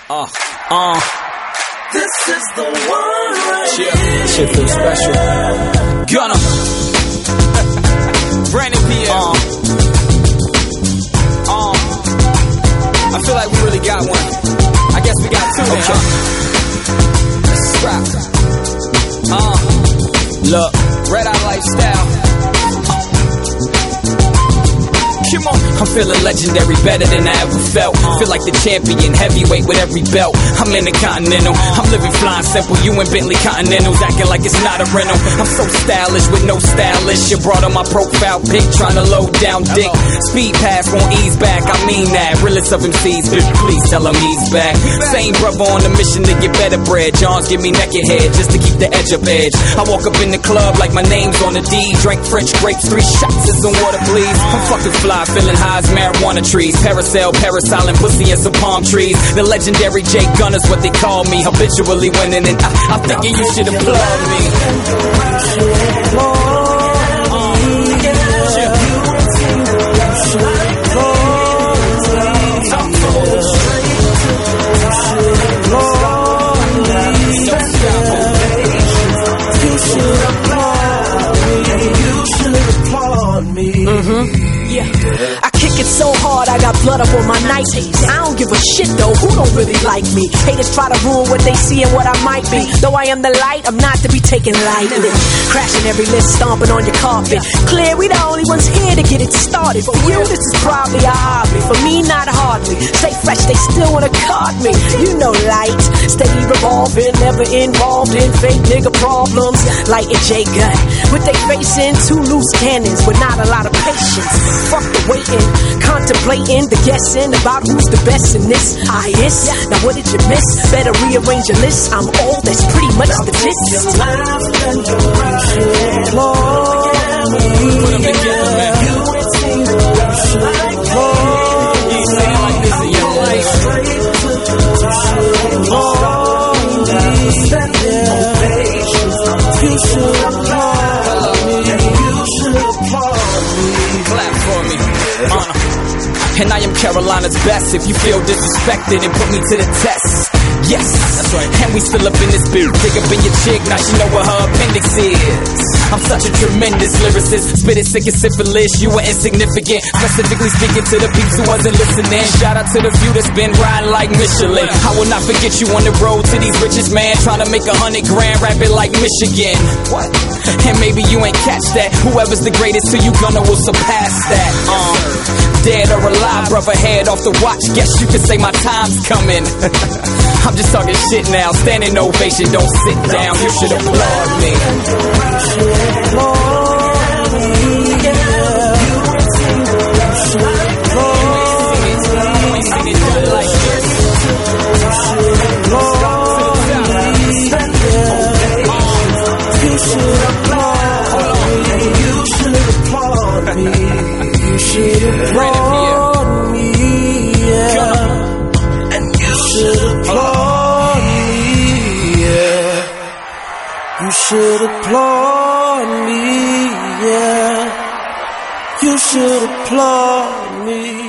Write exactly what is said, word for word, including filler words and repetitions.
Uh, uh. This is the one right Shit, here. shit feels special. Gunna. Brandon P M. Uh. Uh. I feel like we really got one. I guess we got two now. Okay. Let's scrap. Uh. Look, Red Eye Lifestyle. Come on. I'm feeling legendary, better than I ever felt. Feel like the champion, heavyweight with every belt. I'm in the Continental, I'm living flying simple. You and Bentley Continentals, acting like it's not a rental. I'm so stylish with no stylish. You brought on my profile pic, trying to load down dick. Speed pass won't ease back, I mean that. Realest of M Cs, bitch, please tell him he's back. Same brother on a mission to get better bread. Johns give me naked head just to keep the edge up edge. I walk up in the club like my name's on the D. Drank French grapes, three shots and some water, please. I'm fucking fly, feeling high as marijuana trees. Parasail, parasailing, pussy and some palm trees. The legendary Jay Gunner's what they call me. Habitually winning and I, I'm thinking you should applaud me. Mm-hmm. Yeah. I kick it so hard, I got blood up on my Nikes. I don't give a shit though, who don't really like me? Haters try to ruin what they see and what I might be. Though I am the light, I'm not to be taken lightly. Crashing every list, stomping on your carpet. Clear, we the only ones here to get it started. For you, this is probably a hobby. For me, not hardly. Stay fresh, they still wanna card me. You know light, steady revolving, never involved in fake nigga problems. Light and J Gun, with they facing two loose cannons, with not a lot of patience. Fuck the waiting, contemplating, the guessing about who's the best in this. I is. Now what did you miss? Better rearrange your list. I'm old, that's pretty much the gist. Your life and your right. Lord, Put them together, man. you ain't seen the rush like Lord. You ain't saying like this in your life. Straight to the Lord, understanding and patience. You should applaud me. You should applaud me. Clap for me. Honor. And I am Carolina's best. If you feel disrespected and put me to the test. Yes, that's right. And we still up in this bitch. Dig up in your chick, now she know what her appendix is. I'm such a tremendous lyricist. Spit it sick as syphilis, you were insignificant. Specifically speaking to the peeps who wasn't listening. Shout out to the few that's been riding like Michelin. I will not forget you on the road to these riches, man. Trying to make a hundred grand, rap it like Michigan. What? And maybe you ain't catch that. Whoever's the greatest to you, Gunna will surpass that. Um, dead or alive, brother, head off the watch. Guess you could say my time's coming. I'm just talking shit now. Standing ovation, don't sit down. You should applaud me. You should applaud me, yeah. And you should applaud me, yeah. You should applaud me, yeah. You should applaud me.